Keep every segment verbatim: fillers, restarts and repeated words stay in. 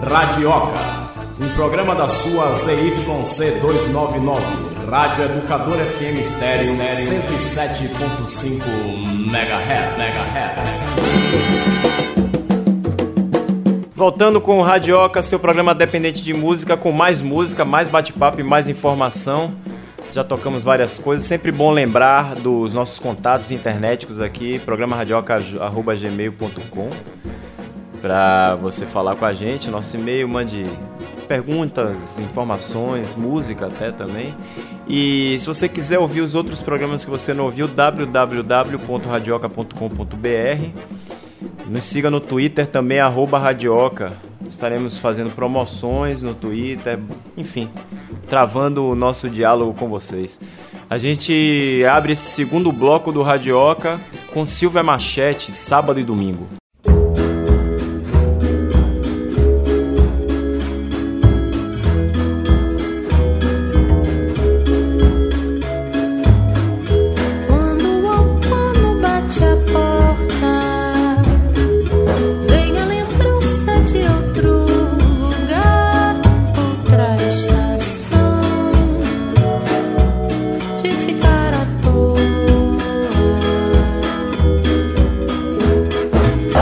Radioca, um programa da sua Z Y C duzentos e noventa e nove, Rádio Educador F M Estéreo cento e sete ponto cinco megahertz. Voltando com o Radioca, seu programa dependente de música, com mais música, mais bate-papo e mais informação. Já tocamos várias coisas, sempre bom lembrar dos nossos contatos internéticos aqui, programa radioca arroba gmail ponto com, para você falar com a gente. Nosso e-mail, mande perguntas, informações, música até também. E se você quiser ouvir os outros programas que você não ouviu, w w w ponto radioca ponto com ponto b r. Nos siga no Twitter também, arroba Radioca. Estaremos fazendo promoções no Twitter, enfim, travando o nosso diálogo com vocês. A gente abre esse segundo bloco do Radioca com Silvia Machete, sábado e domingo. Ficar à toa.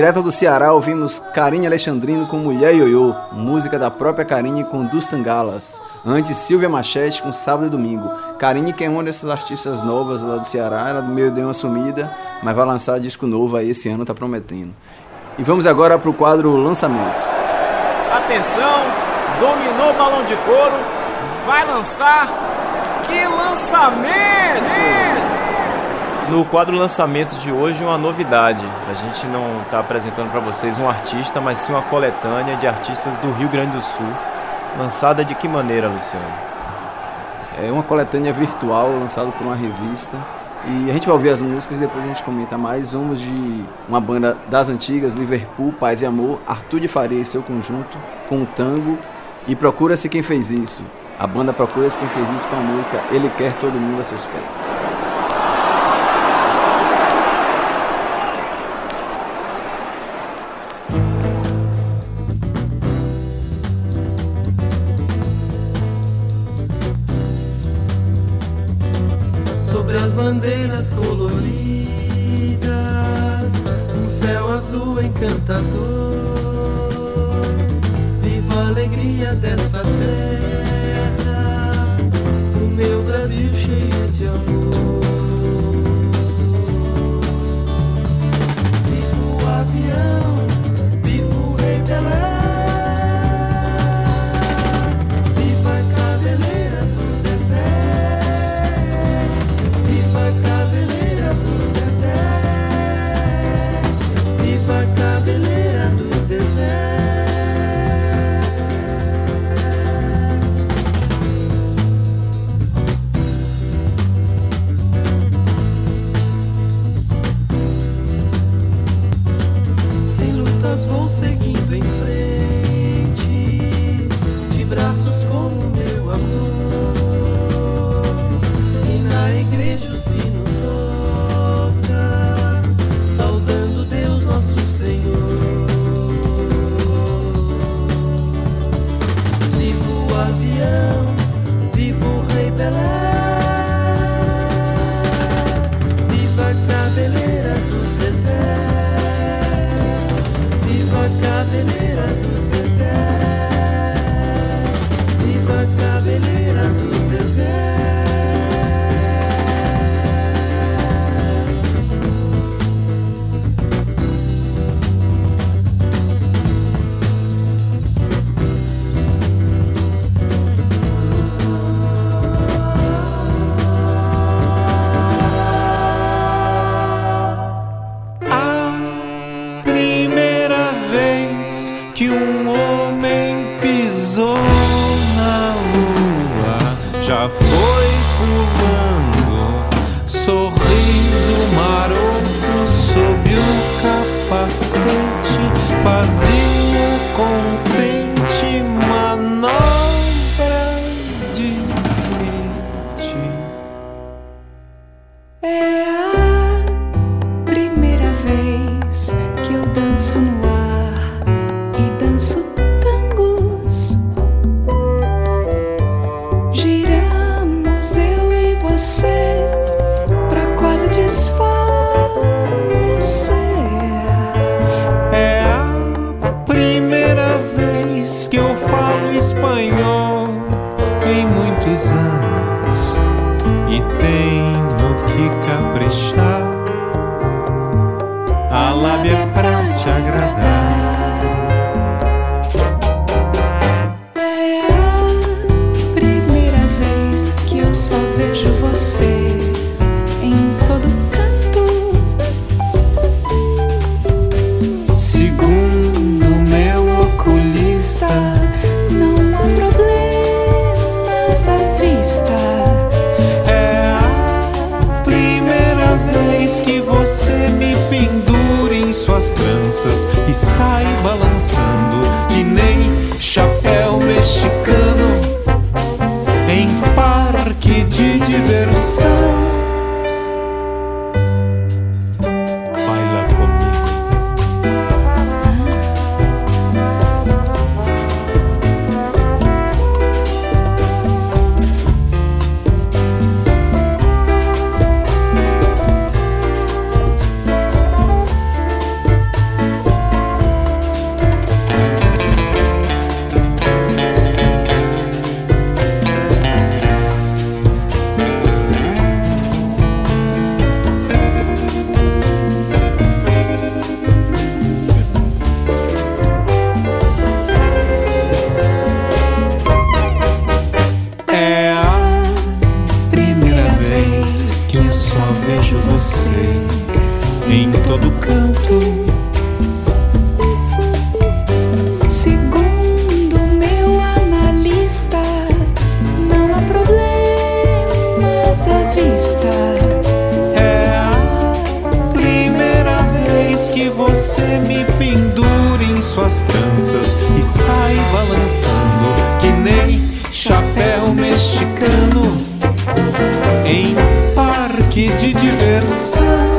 Direto do Ceará, ouvimos Karine Alexandrino com Mulher Ioiô, música da própria Karine com Dos Tangalas. Antes, Silvia Machete com Sábado e Domingo. Karine, que é uma dessas artistas novas lá do Ceará, ela meio deu uma sumida, mas vai lançar disco novo aí esse ano, tá prometendo. E vamos agora pro quadro Lançamentos. Atenção, dominou o balão de couro, vai lançar. Que lançamento! No quadro Lançamentos de hoje, uma novidade. A gente não está apresentando para vocês um artista, mas sim uma coletânea de artistas do Rio Grande do Sul. Lançada de que maneira, Luciano? É uma coletânea virtual lançada por uma revista. E a gente vai ouvir as músicas e depois a gente comenta mais. Vamos de uma banda das antigas, Liverpool, Paz e Amor, Arthur de Faria e seu conjunto, com o tango. E Procura-se Quem Fez Isso. A banda Procura-se Quem Fez Isso com a música Ele Quer Todo Mundo a Seus Pés. Bandeiras coloridas, um céu azul encantador. Viva a alegria desta terra, o meu Brasil cheio de amor. Viva o avião, viva o rei Pelé. Viva a cabeleira do Zezé. Viva a cabeleira do Zezé. Viva a cabeleira do Zezé. Sem lutas vou seguindo em frente, de braços como meu amor. E na igreja o sino toca, saudando Deus nosso Senhor. Viva o avião, viva o rei Pelé. Viva a cabeleira do Zezé. Viva a cabeleira do Zezé. Viva a cabeleira do Zezé. Primeira vez que um homem pisou na lua, já foi pulando, sorriso maroto sob o capacete, fazia contente manobras de skate. É a primeira vez que eu danço no ar e danço tangos. Giramos eu e você pra quase desfalecer. É a primeira vez que eu falo espanhol em muitos anos e tenho que caprichar a lábia pra te agradar. É a primeira vez que eu só vejo você em todo canto. Segundo meu oculista, Não há problema. tranças e sai balançando que nem chapéu mexicano em parque de diversão.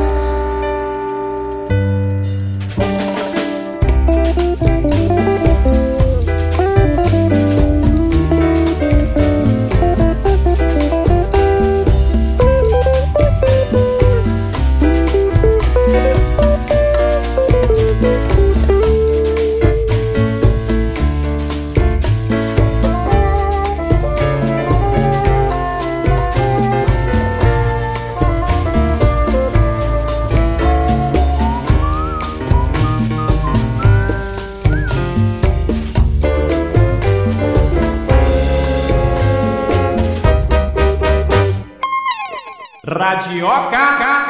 Radioca.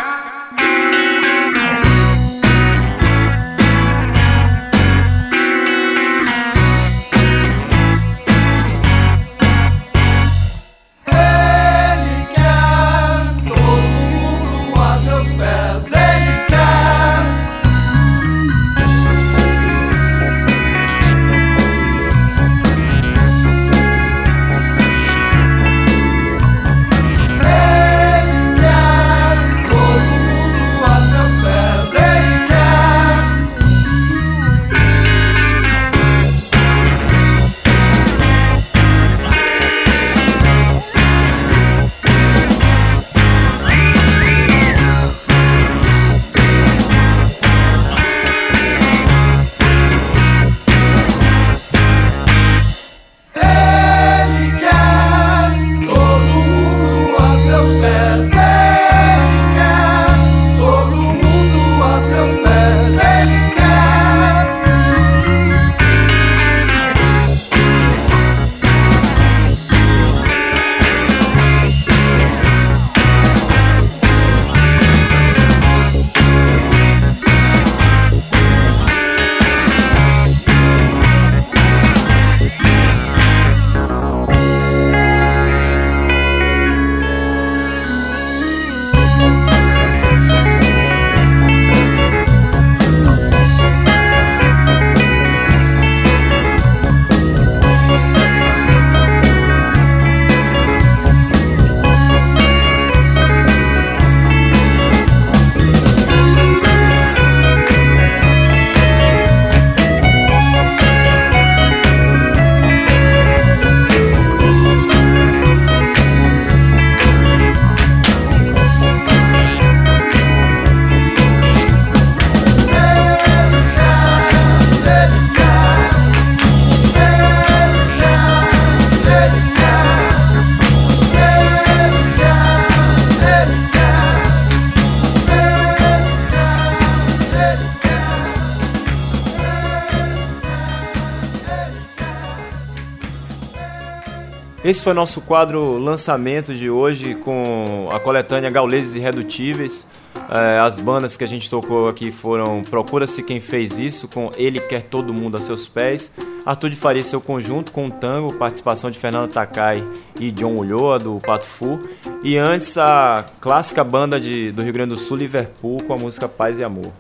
Esse foi nosso quadro lançamento de hoje com a coletânea Gauleses Irredutíveis. É, as bandas que a gente tocou aqui foram Procura-se Quem Fez Isso, com Ele Quer Todo Mundo a Seus Pés, Arthur de Faria Seu Conjunto, com o Tango, participação de Fernando Takai e John Ulloa, do Pato Fu, e antes a clássica banda de, do Rio Grande do Sul, Liverpool, com a música Paz e Amor.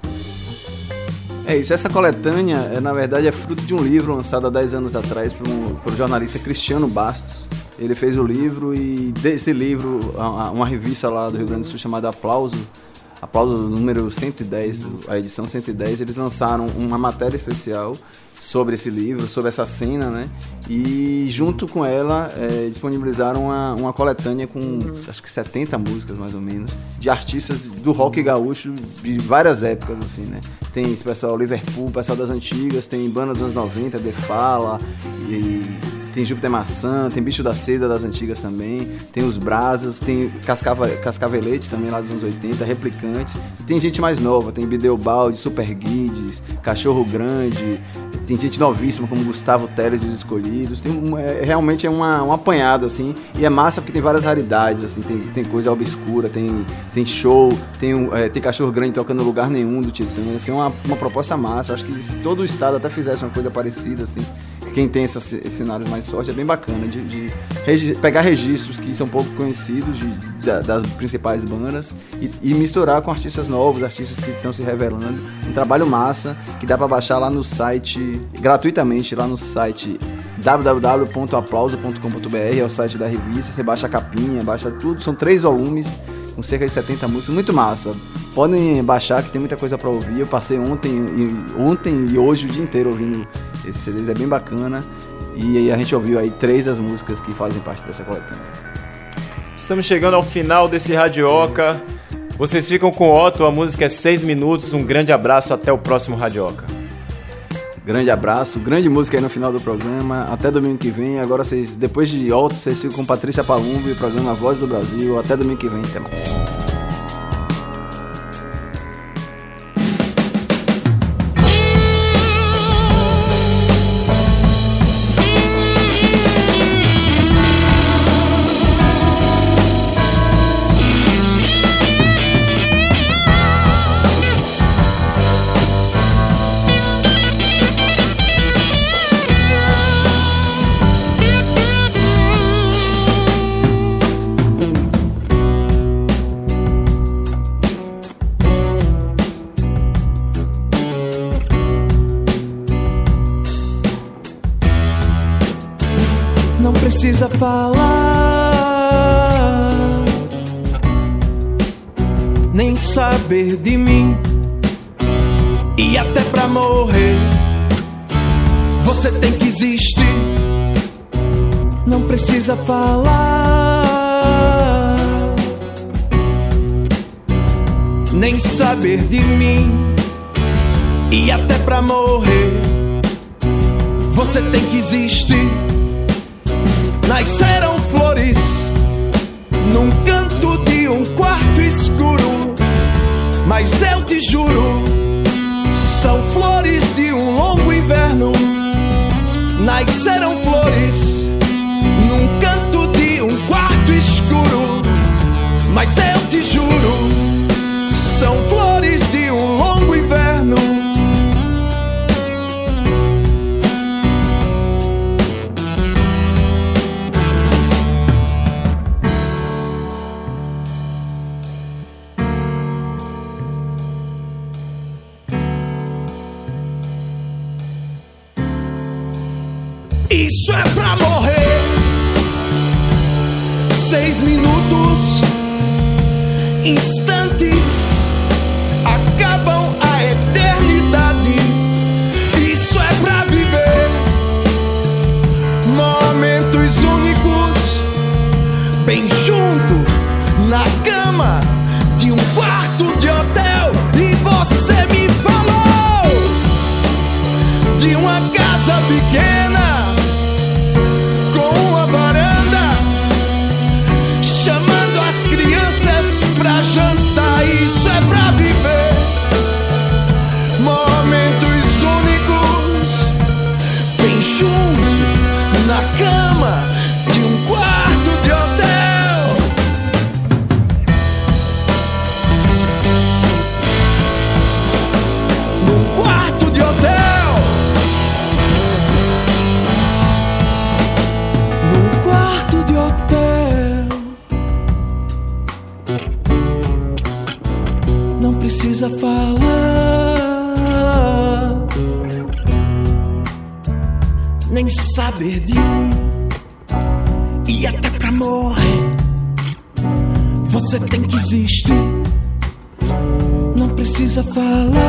É isso, essa coletânea, é, na verdade, é fruto de um livro lançado há dez anos atrás por um, por um jornalista Cristiano Bastos. Ele fez o livro e desse livro, uma revista lá do Rio Grande do Sul chamada Aplauso, Aplauso número cento e dez, a edição cento e dez, eles lançaram uma matéria especial sobre esse livro, sobre essa cena, né? E junto com ela é, disponibilizaram uma, uma coletânea com acho que setenta músicas mais ou menos, de artistas do rock gaúcho de várias épocas, assim, né? Tem esse pessoal Liverpool, pessoal das antigas, tem banda dos anos noventa, The Fala, e tem Júpiter Maçã, tem Bicho da Seda das antigas também, tem os Brasas, tem Cascava, Cascaveletes também lá dos anos oitenta, Replicantes, e tem gente mais nova, tem Bideu Balde, Super Guides, Cachorro Grande, tem gente novíssima como Gustavo Teles e os Escolhidos, tem um, é, realmente é uma, um apanhado, assim, e é massa porque tem várias raridades, assim, tem, tem coisa obscura, tem, tem show, tem, um, é, tem Cachorro Grande tocando lugar nenhum do Titã, assim, uma, uma proposta massa. Eu acho que se todo o estado até fizesse uma coisa parecida, assim, quem tem esses, esses cenários mais fortes, é bem bacana de, de regi- pegar registros que são pouco conhecidos de, de, das principais bandas e, e misturar com artistas novos, artistas que estão se revelando. Um trabalho massa que dá para baixar lá no site, gratuitamente, lá no site w w w ponto aplauso ponto com ponto b r, é o site da revista. Você baixa a capinha, baixa tudo, são três volumes com cerca de setenta músicas, muito massa. Podem baixar que tem muita coisa para ouvir. Eu passei ontem e, ontem e hoje o dia inteiro ouvindo esses C Ds, é bem bacana. E aí a gente ouviu aí três das músicas que fazem parte dessa coletânea. Estamos chegando ao final desse Radioca. Vocês ficam com o Otto, a música é seis minutos. Um grande abraço, até o próximo Radioca. Grande abraço, grande música aí no final do programa. Até domingo que vem. Agora vocês, depois de Otto, vocês ficam com Patrícia Palumbo e o programa Voz do Brasil. Até domingo que vem, até mais. Precisa falar, nem saber de mim, e até pra morrer você tem que existir. Não precisa falar, nem saber de mim, e até pra morrer você tem que existir. Nasceram flores num canto de um quarto escuro, mas eu te juro, são flores de um longo inverno. Nasceram flores num canto de um quarto escuro, mas eu te juro, são flores de um longo inverno. Isso é pra morrer. Seis minutos, instantes, acabam a eternidade. Isso é pra viver momentos únicos, bem junto na cama de um quarto de hotel. E você me falou de uma casa pequena com uma varanda, chamando as crianças pra jantar. Isso é pra viver momentos únicos, bem junto na cama de um quarto de hotel. Num quarto de hotel. De hotel. Não precisa falar, nem saber de mim, e até pra morrer você tem que existir. Não precisa falar,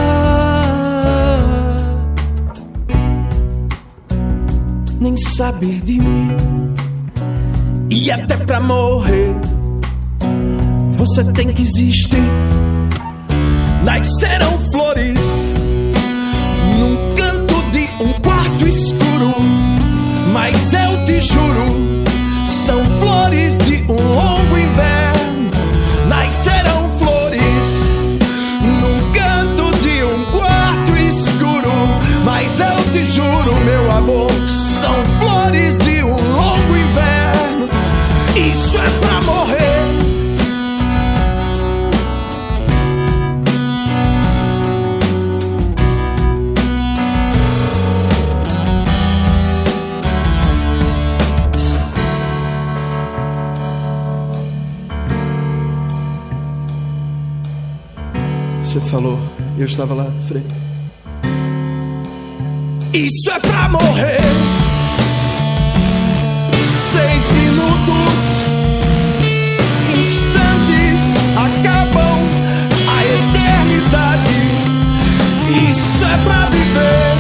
nem saber de mim, e até pra morrer você tem que existir. Nasceram flores num canto de um quarto escuro, mas eu te juro, são flores de um longo inverno. Nasceram flores num canto de um quarto escuro, mas eu te juro, meu amor, são flores de um longo inverno. Isso é pra morrer. você falou, eu estava lá na frente. Isso é pra morrer. Seis minutos, instantes, acabam a eternidade. Isso é pra viver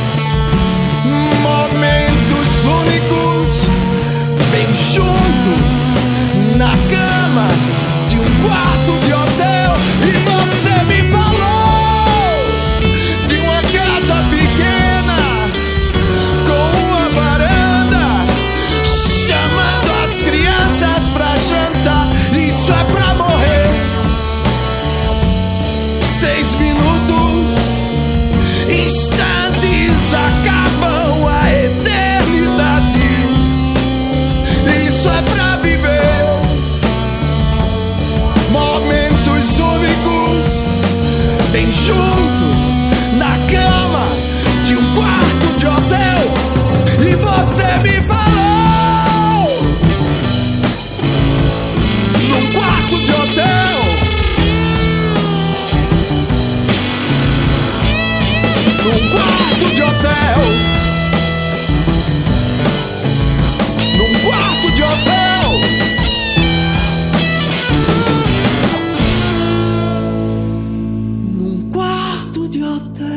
momentos únicos, bem junto, na cama de um quarto de hotel. E você me falou de uma casa pequena com uma varanda, chamando as crianças pra jantar. Isso é pra morrer. Seis minutos, instantes, acabam a eternidade. Isso é pra viver momentos únicos, bem junto, na cama de um quarto de hotel. E você me falou num quarto de hotel, num quarto de hotel, num quarto de hotel, num quarto de hotel.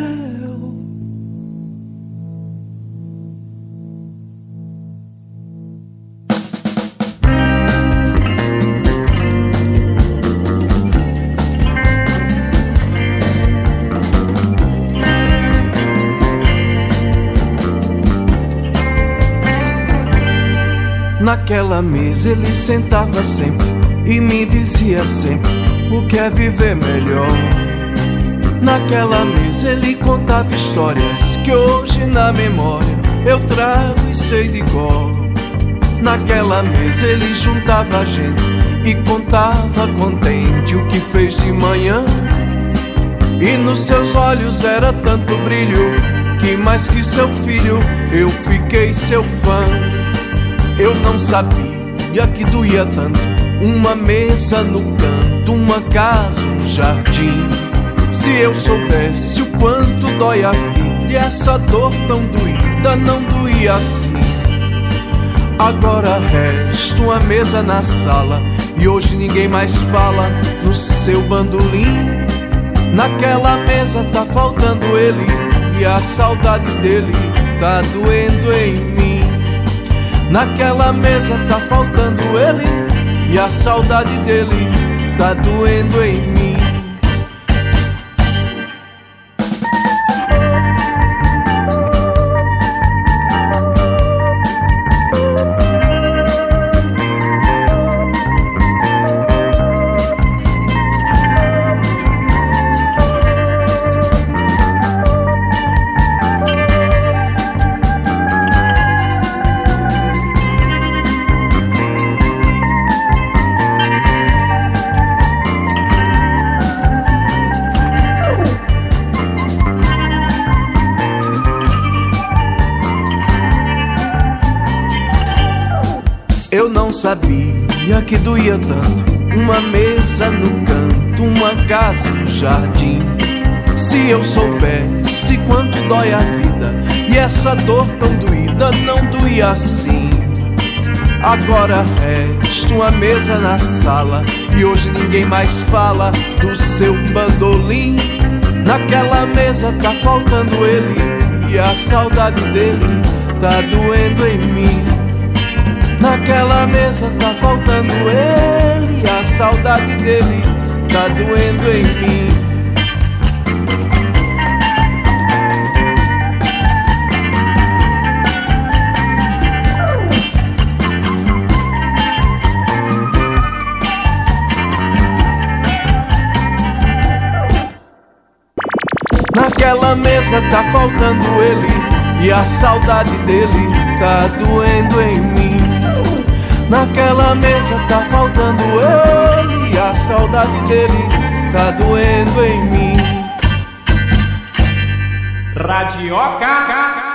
Naquela mesa ele sentava sempre e me dizia sempre o que é viver melhor. Naquela mesa ele contava histórias que hoje na memória eu trago e sei de cor. Naquela mesa ele juntava a gente e contava contente o que fez de manhã. E nos seus olhos era tanto brilho que mais que seu filho eu fiquei seu fã. Eu não sabia que doía tanto uma mesa no canto, uma casa, um jardim. Se eu soubesse o quanto dói a vida e essa dor tão doída não doía assim. Agora resta uma mesa na sala e hoje ninguém mais fala no seu bandolim. Naquela mesa tá faltando ele e a saudade dele tá doendo em mim. Naquela mesa tá faltando ele e a saudade dele tá doendo em mim. Eu não sabia que doía tanto uma mesa no canto, uma casa, um jardim. Se eu soubesse quanto dói a vida e essa dor tão doída não doía assim. Agora resta uma mesa na sala e hoje ninguém mais fala do seu bandolim. Naquela mesa tá faltando ele e a saudade dele tá doendo em mim. Naquela mesa tá faltando ele e a saudade dele tá doendo em mim. Naquela mesa tá faltando ele e a saudade dele tá doendo em mim. Naquela mesa tá faltando ele e a saudade dele tá doendo em mim. Radioca.